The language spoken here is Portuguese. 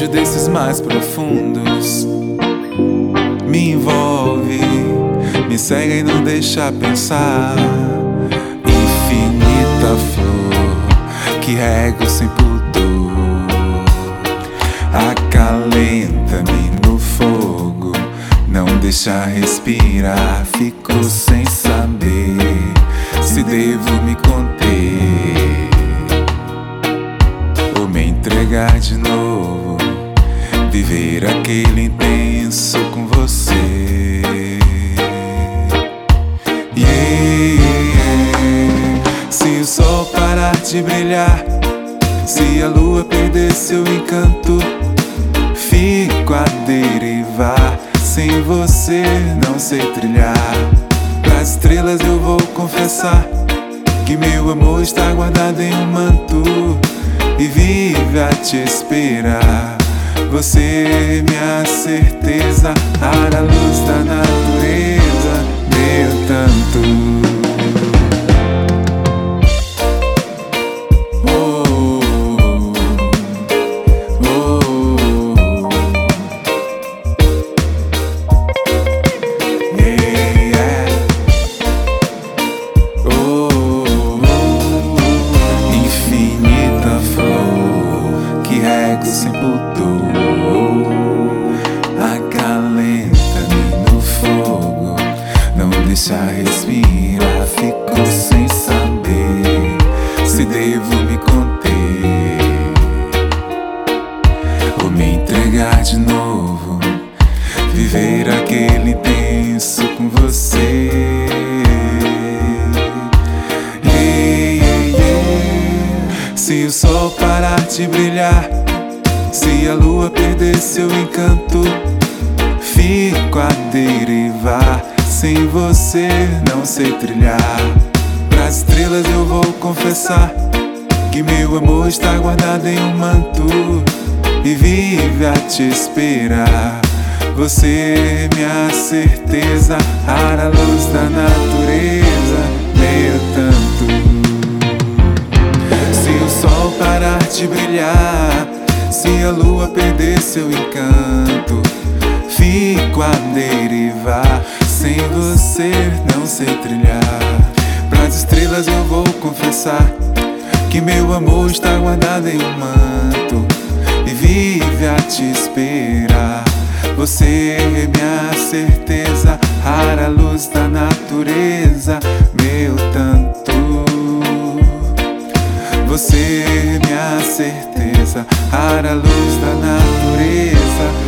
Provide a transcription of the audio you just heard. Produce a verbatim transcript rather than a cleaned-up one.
desejo desses mais profundos me envolve, me cega e não deixa pensar. Infinita flor que rego sem pudor, acalenta-me no fogo, não deixa respirar. Fico sem saber se devo me conter ou me entregar de novo, viver aquele intenso com você. Yeah, yeah. Se o sol parar de brilhar, se a lua perder seu encanto, fico a derivar. Sem você não sei trilhar. Pras estrelas eu vou confessar que meu amor está guardado em um manto e vive a te esperar. Você é minha certeza, a luz da natureza, meu tanto. Sem pudor, acalenta-me no fogo, não deixa respirar. Fico sem saber se devo me conter ou me entregar de novo, viver aquele intenso com você. Yeah, yeah, yeah. Se o sol parar de brilhar, se a lua perder seu encanto, fico a derivar. Sem você não sei trilhar. Pras estrelas eu vou confessar que meu amor está guardado em um manto e vive a te esperar. Você é minha certeza, a luz da natureza, meu tanto. Se o sol parar de brilhar, se a lua perder seu encanto, fico a derivar. Sem você não sei trilhar. Pras estrelas eu vou confessar que meu amor está guardado em um manto e vive a te esperar. Você é minha certeza, a luz da natureza, meu tanto. Você é minha certeza, a luz da natureza,